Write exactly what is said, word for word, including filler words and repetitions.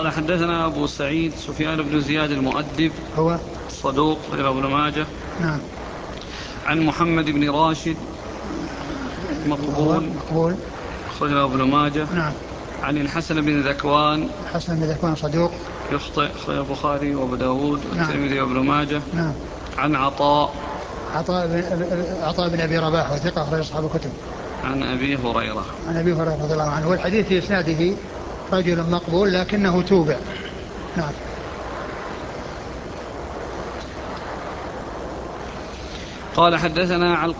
قال حدثنا أبو سعيد سفيان بن زياد المؤدب هو صدوق أخرجه ابن ماجه. نعم. عن محمد بن راشد مقبول مقبول أخرجه ابن ماجه. نعم. عن الحسن بن ذكوان الحسن بن ذكوان صدوق يخطئ أخرجه البخاري وأبو داود والترمذي وابن ماجه. نعم. عن عطاء عطاء بن عطاء بن أبي رباح وثقة أخرج أصحاب الكتب. عن أبي هريرة عن أبي هريرة رضي الله عنه. والحديث في إسناده رجل مقبول لكنه توبع. نعم. قال حدثنا علقمة